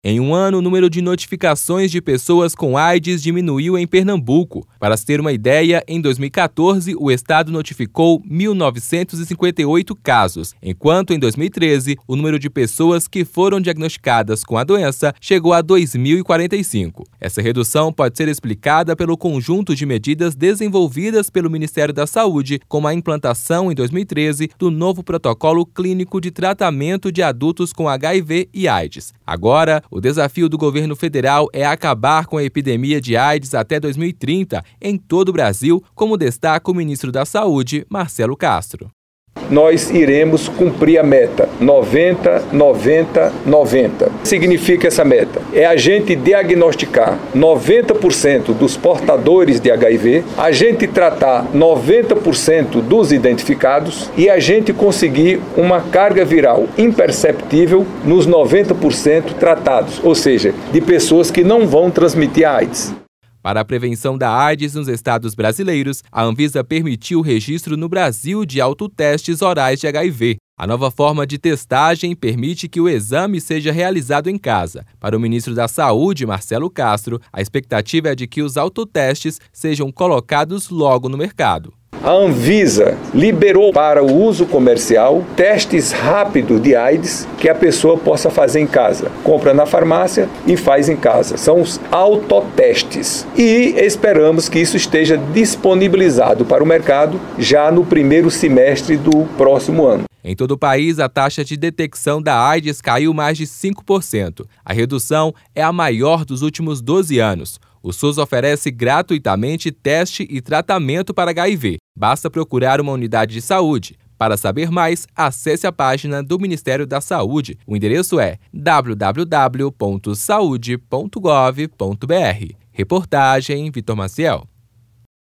Em um ano, o número de notificações de pessoas com AIDS diminuiu em Pernambuco. Para se ter uma ideia, em 2014, o estado notificou 1.958 casos, enquanto em 2013, o número de pessoas que foram diagnosticadas com a doença chegou a 2.045. Essa redução pode ser explicada pelo conjunto de medidas desenvolvidas pelo Ministério da Saúde, como a implantação em 2013 do novo protocolo clínico de tratamento de adultos com HIV e AIDS. Agora, o desafio do governo federal é acabar com a epidemia de AIDS até 2030 em todo o Brasil, como destaca o ministro da Saúde, Marcelo Castro. Nós iremos cumprir a meta 90, 90, 90. Significa essa meta? É a gente diagnosticar 90% dos portadores de HIV, a gente tratar 90% dos identificados e a gente conseguir uma carga viral imperceptível nos 90% tratados, ou seja, de pessoas que não vão transmitir a AIDS. Para a prevenção da AIDS nos estados brasileiros, a Anvisa permitiu o registro no Brasil de autotestes orais de HIV. A nova forma de testagem permite que o exame seja realizado em casa. Para o ministro da Saúde, Marcelo Castro, a expectativa é de que os autotestes sejam colocados logo no mercado. A Anvisa liberou para o uso comercial testes rápidos de AIDS que a pessoa possa fazer em casa. Compra na farmácia e faz em casa. São os autotestes. E esperamos que isso esteja disponibilizado para o mercado já no primeiro semestre do próximo ano. Em todo o país, a taxa de detecção da AIDS caiu mais de 5%. A redução é a maior dos últimos 12 anos. O SUS oferece gratuitamente teste e tratamento para HIV. Basta procurar uma unidade de saúde. Para saber mais, acesse a página do Ministério da Saúde. O endereço é www.saude.gov.br. Reportagem Vitor Maciel.